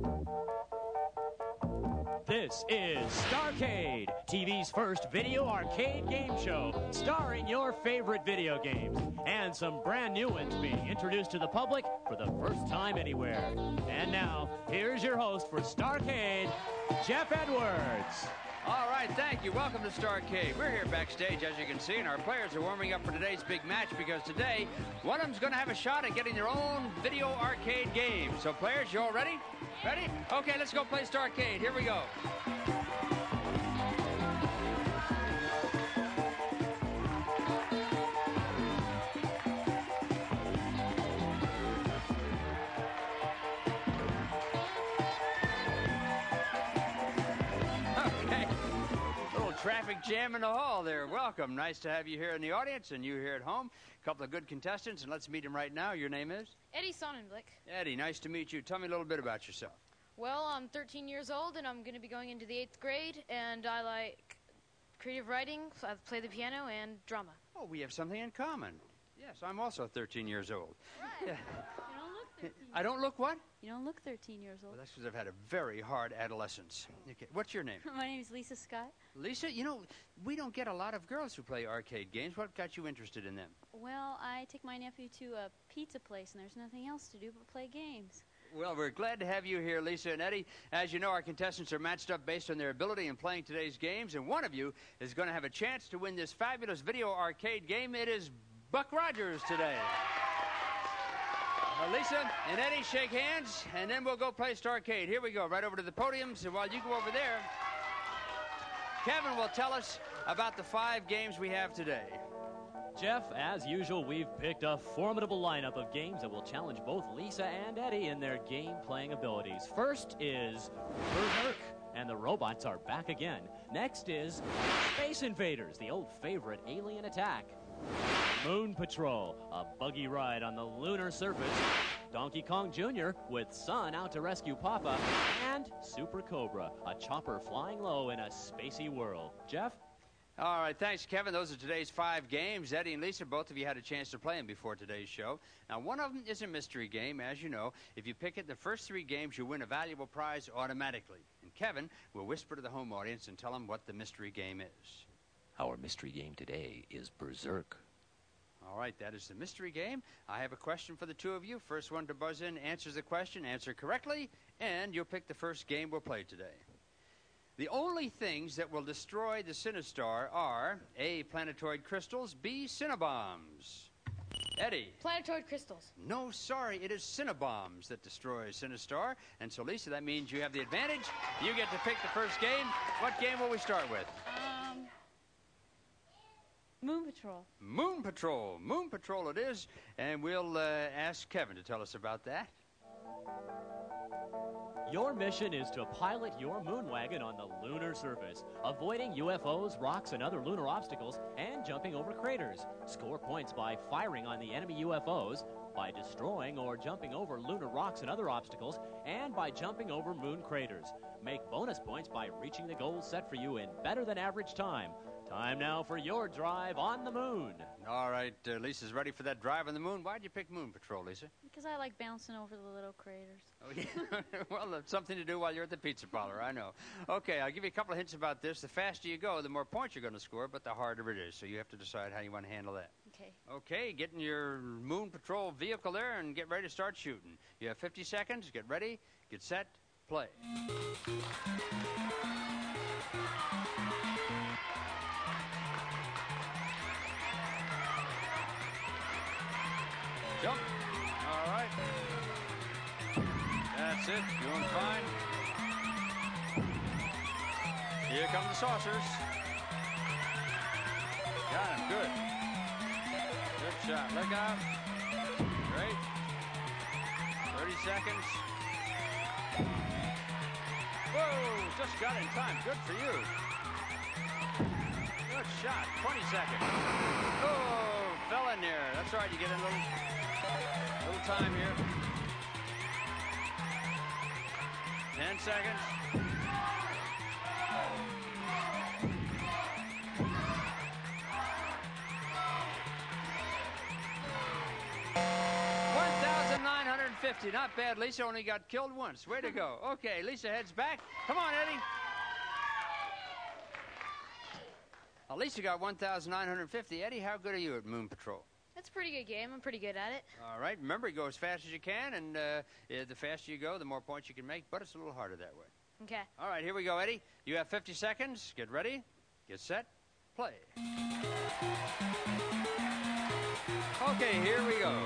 This is Starcade, TV's first video arcade game show, starring your favorite video games, and some brand new ones being introduced to the public for the first time anywhere. And now, here's your host for Starcade, Jeff Edwards. All right, thank you. Welcome to Starcade. We're here backstage, as you can see, and our players are warming up for today's big match because today, one of them's going to have a shot at getting their own video arcade game. So, players, you all ready? Ready? Okay, let's go play Starcade. Here we go. Traffic jam in the hall there. Welcome. Nice to have you here in the audience and you here at home. A couple of good contestants, and let's meet them right now. Your name is? Eddie Sonnenblick. Eddie, nice to meet you. Tell me a little bit about yourself. Well, I'm 13 years old, and I'm going to be going into the 8th grade, and I like creative writing, so I play the piano, and drama. Oh, we have something in common. Yes, I'm also 13 years old. Right. Yeah. You don't look 13. I don't look what? You don't look 13 years old. Well, that's because I've had a very hard adolescence. Okay. What's your name? My name is Lisa Scott. Lisa, you know, we don't get a lot of girls who play arcade games. What got you interested in them? Well, I take my nephew to a pizza place, and there's nothing else to do but play games. Well, we're glad to have you here, Lisa and Eddie. As you know, our contestants are matched up based on their ability in playing today's games, and one of you is going to have a chance to win this fabulous video arcade game. It is Buck Rogers today. Lisa and Eddie, shake hands, and then we'll go play Starcade. Here we go, right over to the podiums, and while you go over there, Kevin will tell us about the 5 games we have today. Jeff, as usual, we've picked a formidable lineup of games that will challenge both Lisa and Eddie in their game-playing abilities. First is Berserk, and the robots are back again. Next is Space Invaders, the old favorite alien attack. Moon Patrol, a buggy ride on the lunar surface. Donkey Kong Jr. with Son out to rescue Papa. And Super Cobra, a chopper flying low in a spacey world. Jeff? All right, thanks, Kevin. Those are today's 5 games. Eddie and Lisa, both of you had a chance to play them before today's show. Now, one of them is a mystery game, as you know. If you pick it the first 3 games, you win a valuable prize automatically. And Kevin will whisper to the home audience and tell them what the mystery game is. Our mystery game today is Berserk. All right, that is the mystery game. I have a question for the 2 of you. First one to buzz in answers the question, answer correctly, and you'll pick the first game we'll play today. The only things that will destroy the Sinistar are A, planetoid crystals, B, Cinnabons. Eddie. Planetoid crystals. No, sorry, it is Cinnabombs that destroys Sinistar. And so, Lisa, that means you have the advantage. You get to pick the first game. What game will we start with? Moon Patrol. Moon Patrol. Moon Patrol it is. And we'll ask Kevin to tell us about that. Your mission is to pilot your moon wagon on the lunar surface, avoiding UFOs, rocks, and other lunar obstacles, and jumping over craters. Score points by firing on the enemy UFOs, by destroying or jumping over lunar rocks and other obstacles, and by jumping over moon craters. Make bonus points by reaching the goals set for you in better than average time. Time now for your drive on the moon. All right, Lisa's ready for that drive on the moon. Why'd you pick Moon Patrol, Lisa? Because I like bouncing over the little craters. Oh, yeah. Well, that's something to do while you're at the pizza parlor, I know. Okay, I'll give you a couple of hints about this. The faster you go, the more points you're going to score, but the harder it is. So you have to decide how you want to handle that. Okay. Okay, get in your Moon Patrol vehicle there and get ready to start shooting. You have 50 seconds. Get ready, get set, play. Jump. All right. That's it. Doing fine. Here come the saucers. Got him. Good. Good shot. Look out. Great. 30 seconds. Whoa! Just got in time. Good for you. Good shot. 20 seconds. Oh, fell in there. That's all right. You get a little time here. 10 seconds. 1,950. Not bad. Lisa only got killed once. Way to go. Okay, Lisa heads back. Come on, Eddie. Well, Lisa got 1,950. Eddie, how good are you at Moon Patrol? That's a pretty good game. I'm pretty good at it. All right. Remember, go as fast as you can, and the faster you go, the more points you can make, but it's a little harder that way. Okay. All right, here we go, Eddie. You have 50 seconds. Get ready. Get set. Play. Okay, here we go.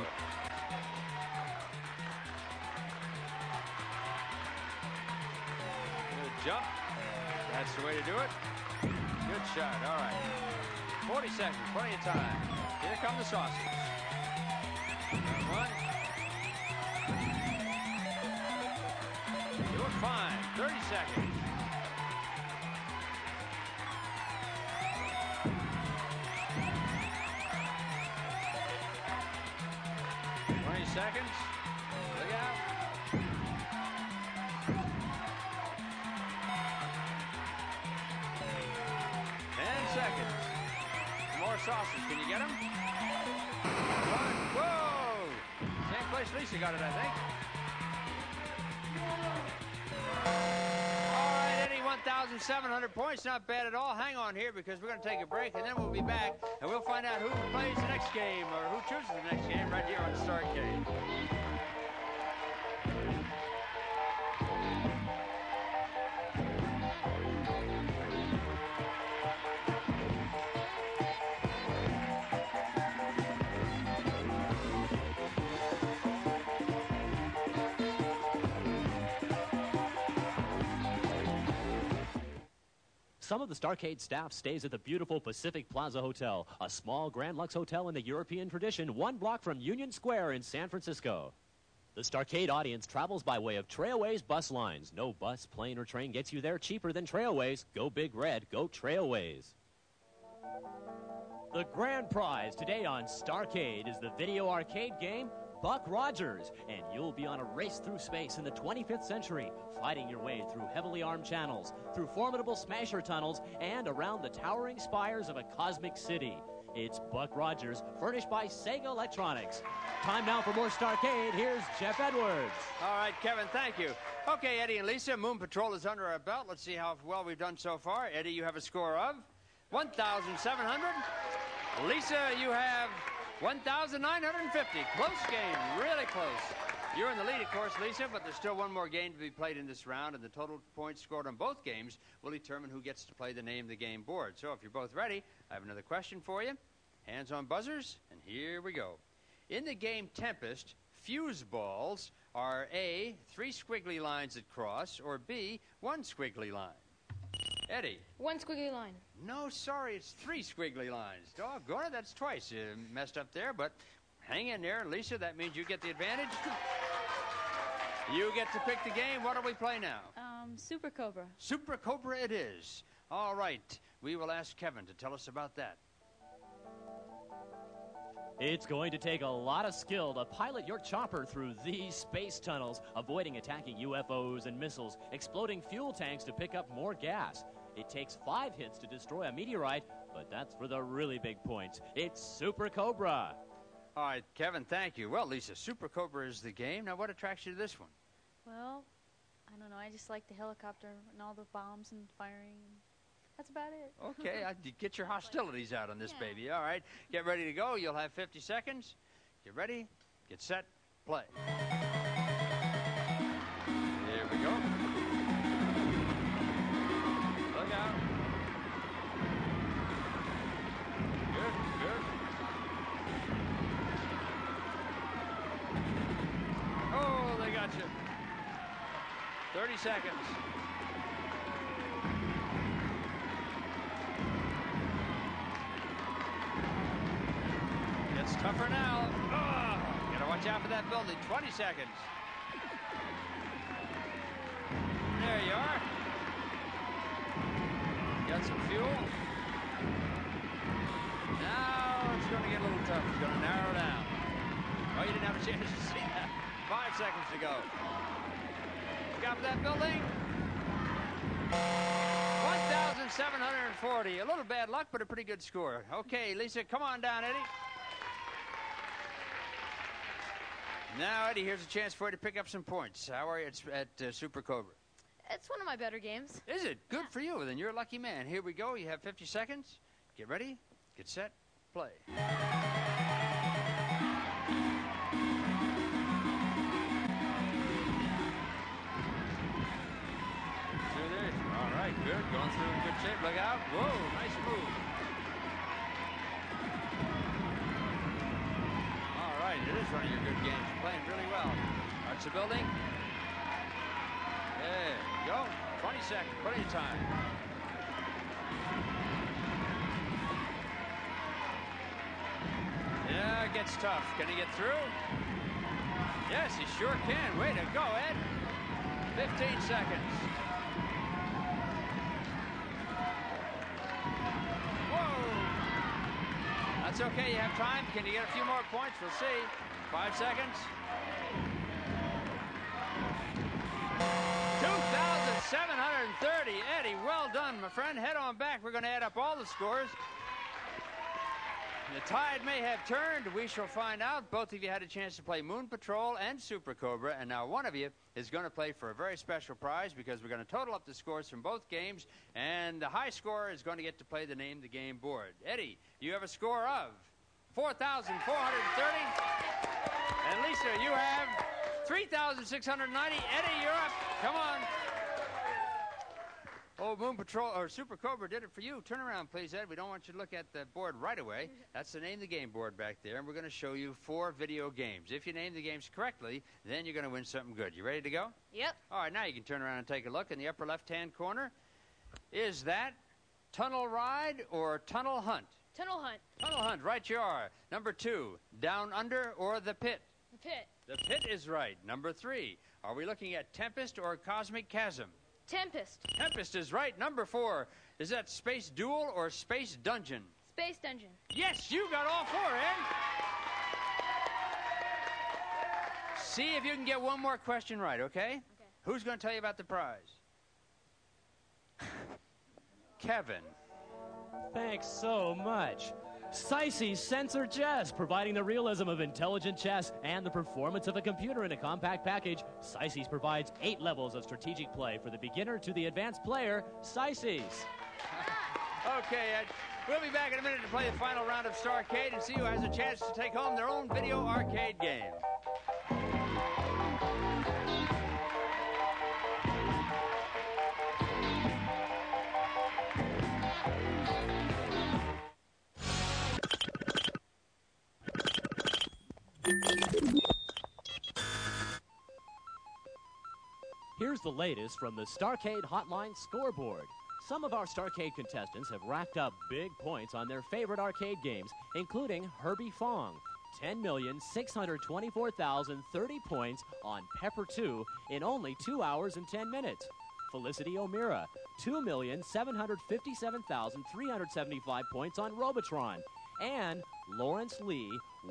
Good jump. That's the way to do it. Good shot. All right. 40 seconds. Plenty of time. Here come the saucers. One. Doing fine. 30 seconds. 20 seconds. Look out. 10 seconds. More saucers. Can you get them? One. Whoa! Same place Lisa got it, I think. All right, Eddie, 1,700 points. Not bad at all. Hang on here because we're going to take a break, and then we'll be back, and we'll find out who plays the next game or who chooses the next game right here on Starcade. Some of the Starcade staff stays at the beautiful Pacific Plaza Hotel, a small Grand Lux hotel in the European tradition, 1 block from Union Square in San Francisco. The Starcade audience travels by way of Trailways bus lines. No bus, plane, or train gets you there cheaper than Trailways. Go Big Red, go Trailways. The grand prize today on Starcade is the video arcade game Buck Rogers, and you'll be on a race through space in the 25th century, fighting your way through heavily armed channels, through formidable smasher tunnels, and around the towering spires of a cosmic city. It's Buck Rogers, furnished by Sega Electronics. Time now for more Starcade. Here's Jeff Edwards. All right, Kevin, thank you. Okay, Eddie and Lisa, Moon Patrol is under our belt. Let's see how well we've done so far. Eddie, you have a score of 1,700. Lisa, you have 1,950. Close game, really close. You're in the lead, of course, Lisa, but there's still one more game to be played in this round, and the total points scored on both games will determine who gets to play the name of the game board. So if you're both ready, I have another question for you. Hands on buzzers, and here we go. In the game Tempest, fuse balls are A, 3 squiggly lines that cross, or B, 1 squiggly line. Eddie. 1 squiggly line. No, sorry, it's 3 squiggly lines. Doggone it, that's twice. You messed up there, but hang in there. Lisa, that means you get the advantage. You get to pick the game. What do we play now? Super Cobra. Super Cobra it is. All right. We will ask Kevin to tell us about that. It's going to take a lot of skill to pilot your chopper through these space tunnels, avoiding attacking UFOs and missiles, exploding fuel tanks to pick up more gas. It takes 5 hits to destroy a meteorite, but that's for the really big points. It's Super Cobra. All right, Kevin, thank you. Well, Lisa, Super Cobra is the game. Now, what attracts you to this one? Well, I don't know. I just like the helicopter and all the bombs and firing. That's about it. Okay, get your hostilities out on this Yeah. baby. All right, get ready to go. You'll have 50 seconds. Get ready, get set, play. Here we go. Look out. Good, good. Oh, they got you. 30 seconds. It's tougher now. Oh, gotta watch out for that building. 20 seconds. There you are. Got some fuel. Now it's going to get a little tough. It's going to narrow down. Oh, you didn't have a chance to see that. 5 seconds to go. Look out for that building. 1,740. A little bad luck, but a pretty good score. Okay, Lisa, come on down, Eddie. Now, Eddie, here's a chance for you to pick up some points. How are you at Super Cobra? It's one of my better games. Is it? Good for you. Then you're a lucky man. Here we go. You have 50 seconds. Get ready. Get set. Play. Through there. All right. Good. Going through in good shape. Look out. Whoa. Nice move. All right. It is one of your good games. You're playing really well. Arch the building. There you go. 20 seconds. Plenty of time. Yeah, it gets tough. Can he get through? Yes, he sure can. Way to go, Ed. 15 seconds. Whoa. That's okay. You have time. Can you get a few more points? We'll see. 5 seconds. 2,730. Eddie, well done, my friend. Head on back. We're going to add up all the scores. The tide may have turned. We shall find out. Both of you had a chance to play Moon Patrol and Super Cobra, and now one of you is going to play for a very special prize because we're going to total up the scores from both games, and the high scorer is going to get to play the Name the Game board. Eddie, you have a score of 4,430. And Lisa, you have 3,690. Eddie, you're up. Come on. Oh, Moon Patrol or Super Cobra did it for you. Turn around, please, Ed. We don't want you to look at the board right away. That's the Name the Game board back there, and we're going to show you 4 video games. If you name the games correctly, then you're going to win something good. You ready to go? Yep. All right, now you can turn around and take a look. In the upper left-hand corner, is that Tunnel Ride or Tunnel Hunt? Tunnel Hunt. Tunnel Hunt, right you are. Number 2, Down Under or The Pit? The Pit. The Pit is right. Number 3, are we looking at Tempest or Cosmic Chasm? Tempest. Tempest is right. Number 4, is that Space Duel or Space Dungeon? Space Dungeon. Yes, you got all 4, Ed. See if you can get one more question right, okay? Okay. Who's going to tell you about the prize? Kevin. Thanks so much. Sicey's Sensor Chess, providing the realism of intelligent chess and the performance of a computer in a compact package. Sicey's provides 8 levels of strategic play for the beginner to the advanced player. Sicey's. Okay, Ed. We'll be back in a minute to play the final round of Starcade and see who has a chance to take home their own video arcade game. Here's the latest from the Starcade Hotline scoreboard. Some of our Starcade contestants have racked up big points on their favorite arcade games, including Herbie Fong, 10,624,030 points on Pepper 2 in only 2 hours and 10 minutes. Felicity O'Meara, 2,757,375 points on Robotron. And Lawrence Lee,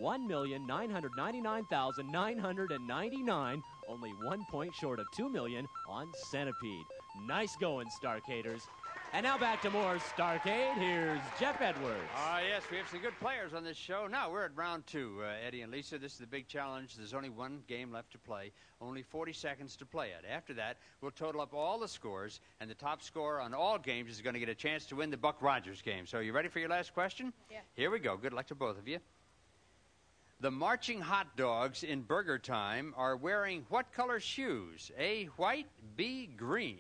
1,999,999, only 1 point short of 2 million on Centipede. Nice going, Starcaders. And now back to more Starcade. Here's Jeff Edwards. Yes, we have some good players on this show. Now, we're at round 2, Eddie and Lisa. This is the big challenge. There's only one game left to play, only 40 seconds to play it. After that, we'll total up all the scores, and the top scorer on all games is going to get a chance to win the Buck Rogers game. So, are you ready for your last question? Yeah. Here we go. Good luck to both of you. The marching hot dogs in Burger Time are wearing what color shoes? A, white, B, green.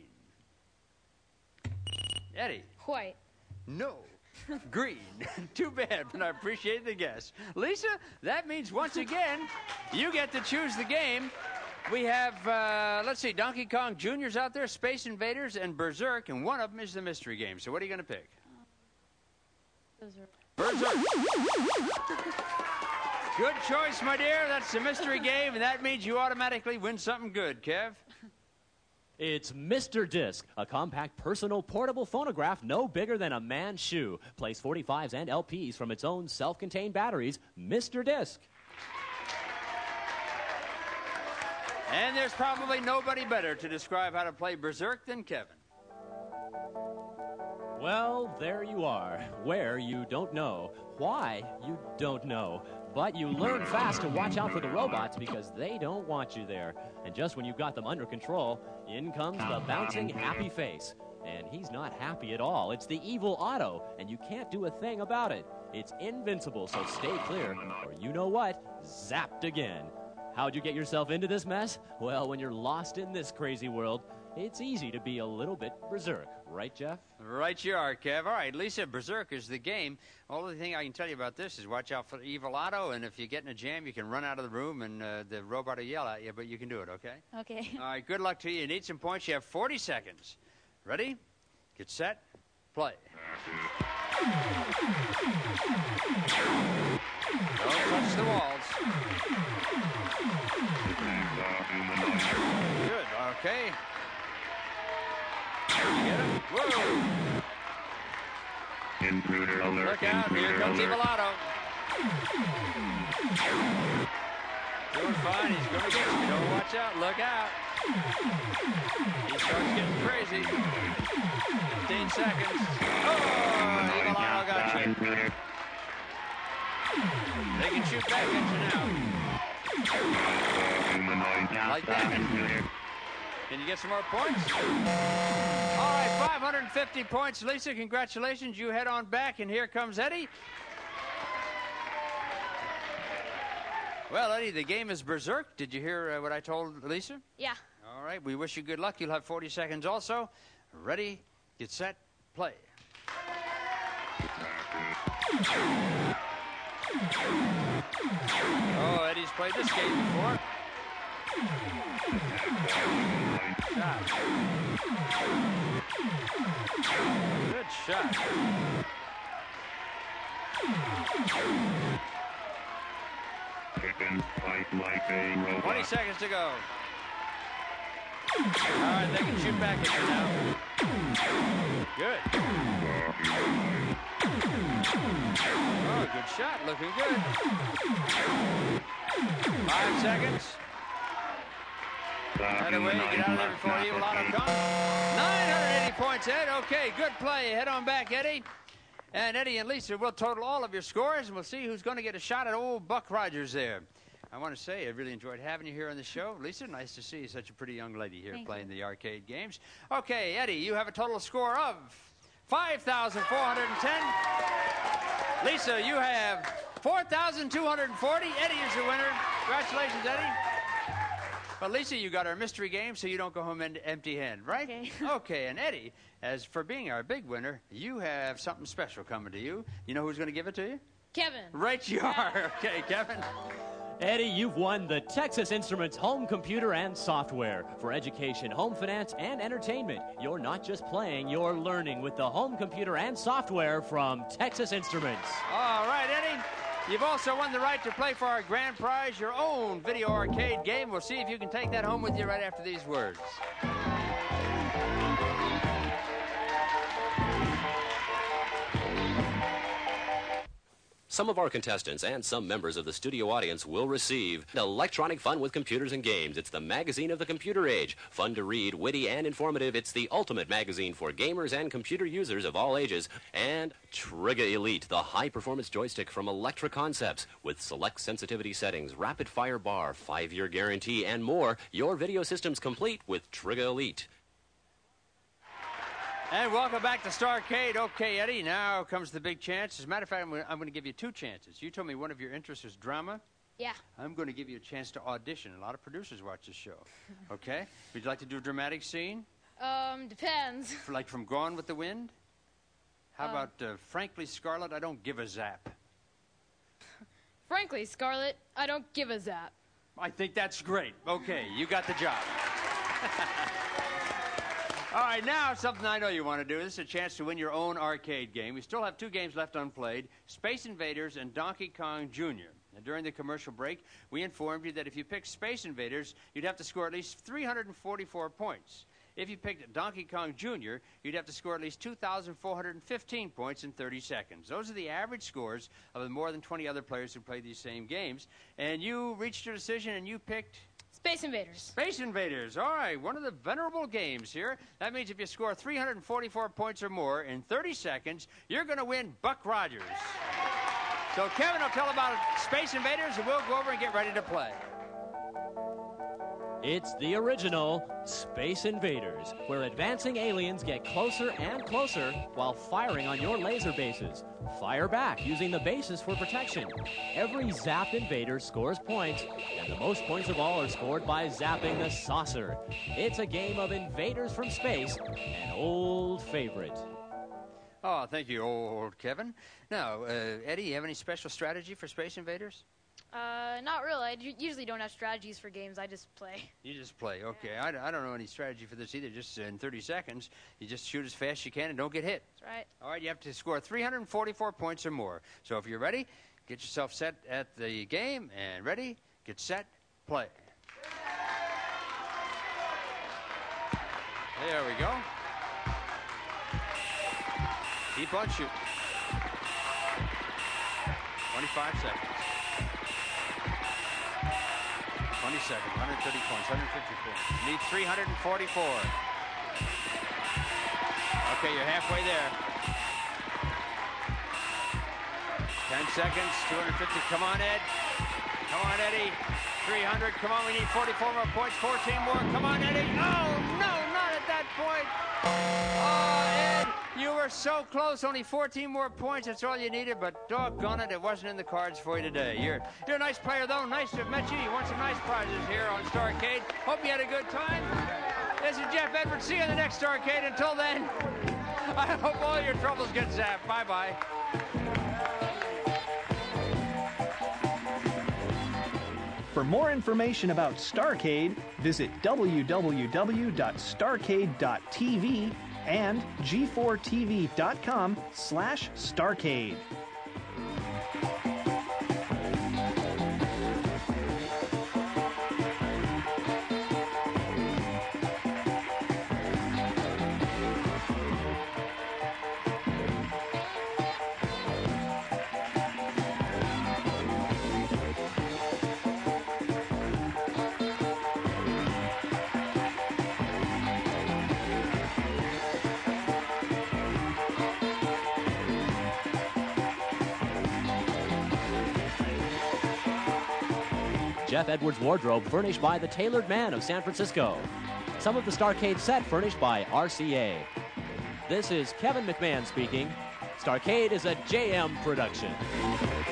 Eddie. White. No. Green. Too bad, but I appreciate the guess. Lisa, that means once again, you get to choose the game. We have, let's see, Donkey Kong Jr.'s out there, Space Invaders, and Berserk, and one of them is the mystery game. So what are you going to pick? Berserk. Good choice, my dear. That's the mystery game, and that means you automatically win something good, Kev. It's Mr. Disc, a compact personal portable phonograph no bigger than a man's shoe. Plays 45s and LPs from its own self-contained batteries. Mr. Disc. And there's probably nobody better to describe how to play Berserk than Kevin. Well, there you are. Where you don't know. Why you don't know. But you learn fast to watch out for the robots because they don't want you there. And just when you've got them under control, in comes the bouncing happy face. And he's not happy at all. It's the evil Otto, and you can't do a thing about it. It's invincible, so stay clear, or you know what? Zapped again. How'd you get yourself into this mess? Well, when you're lost in this crazy world, it's easy to be a little bit berserk. Right, Jeff? Right you are, Kev. All right, Lisa, Berserk is the game. Only thing I can tell you about this is watch out for Evil Otto, and if you get in a jam, you can run out of the room, and the robot will yell at you, but you can do it, okay? Okay. All right, good luck to you. You need some points. You have 40 seconds. Ready? Get set. Play. Don't touch the walls. Good, okay. Get him. Whoa. Intruder alert. Look out, here Intruder comes alert. Evil Otto. Doing fine, he's gonna get you. Don't watch out, look out. He starts getting crazy. 15 seconds. Oh, Evil Otto got you. Intruder. They can shoot back at you Humanoid. now. Like that. Intruder. Can you get some more points? All right, 550 points. Lisa, congratulations. You head on back, and here comes Eddie. Well, Eddie, the game is Berserk. Did you hear what I told Lisa? Yeah. All right, we wish you good luck. You'll have 40 seconds also. Ready, get set, play. Oh, Eddie's played this game before. Shot. Good shot. Chicken, fight like a robot. 20 seconds to go. All right, they can shoot back at you now. Good. Oh, good shot. Looking good. 5 seconds. Right away, get out of there before Evil Otto comes. 980 points, Ed. Okay, good play. Head on back, Eddie. And Eddie and Lisa will total all of your scores, and we'll see who's going to get a shot at old Buck Rogers there. I want to say I really enjoyed having you here on the show. Lisa, nice to see you. Such a pretty young lady here playing the arcade games. Okay, Eddie, you have a total score of 5,410. Lisa, you have 4,240. Eddie is the winner. Congratulations, Eddie. Well, Lisa, you got our mystery game, so you don't go home empty-handed, right? Okay. Okay, and Eddie, as for being our big winner, you have something special coming to you. You know who's going to give it to you? Kevin. Right you are. Okay, Kevin. Eddie, you've won the Texas Instruments home computer and software for education, home finance, and entertainment. You're not just playing, you're learning with the home computer and software from Texas Instruments. All right, Eddie. You've also won the right to play for our grand prize, your own video arcade game. We'll see if you can take that home with you right after these words. Some of our contestants and some members of the studio audience will receive Electronic Fun with Computers and Games. It's the magazine of the computer age. Fun to read, witty, and informative. It's the ultimate magazine for gamers and computer users of all ages. And Trigga Elite, the high-performance joystick from Electra Concepts. With select sensitivity settings, rapid-fire bar, 5-year guarantee, and more. Your video system's complete with Trigga Elite. And welcome back to Starcade. Okay, Eddie, now comes the big chance. As a matter of fact, I'm going to give you 2 chances. You told me one of your interests is drama. Yeah. I'm going to give you a chance to audition. A lot of producers watch this show. Okay? Would you like to do a dramatic scene? Depends. Like from Gone with the Wind? How about Frankly, Scarlett, I don't give a zap? Frankly, Scarlett, I don't give a zap. I think that's great. Okay, you got the job. All right, now something I know you want to do. This is a chance to win your own arcade game. We still have 2 games left unplayed, Space Invaders and Donkey Kong Jr. Now, during the commercial break, we informed you that if you picked Space Invaders, you'd have to score at least 344 points. If you picked Donkey Kong Jr., you'd have to score at least 2,415 points in 30 seconds. Those are the average scores of the more than 20 other players who play these same games. And you reached your decision and you picked... Space Invaders. Space Invaders. All right, one of the venerable games here. That means if you score 344 points or more in 30 seconds, you're going to win Buck Rogers. So Kevin will tell about Space Invaders, and we'll go over and get ready to play. It's the original Space Invaders, where advancing aliens get closer and closer while firing on your laser bases. Fire back using the bases for protection. Every zapped invader scores points, and the most points of all are scored by zapping the saucer. It's a game of invaders from space, an old favorite. Oh, thank you, old Kevin. Now, Eddie, you have any special strategy for Space Invaders? Not really. I usually don't have strategies for games. I just play. You just play, okay. I don't know any strategy for this either. Just in 30 seconds, you just shoot as fast as you can and don't get hit. That's right. All right, you have to score 344 points or more. So if you're ready, get yourself set at the game, and ready, get set, play. There we go. Keep on shooting. 25 seconds. 20 seconds, 130 points, 150 points. Need 344. Okay, you're halfway there. 10 seconds, 250. Come on, Ed. Come on, Eddie. 300. Come on, we need 44 more points, 14 more. Come on, Eddie. Oh, no, not at that point. Oh, Ed, you were so close. Only 14 more points. That's all you needed, but doggone it, it wasn't in the cards for you today. You're a nice player, though. Nice to have met you. You won some nice prizes here on Starcade. Hope you had a good time. This is Jeff Edwards. See you in the next Starcade. Until then, I hope all your troubles get zapped. Bye-bye. For more information about Starcade, visit www.starcade.tv and g4tv.com/Starcade. Jeff Edwards wardrobe furnished by the Tailored Man of San Francisco. Some of the Starcade set furnished by RCA. This is Kevin McMahon speaking. Starcade is a JM production.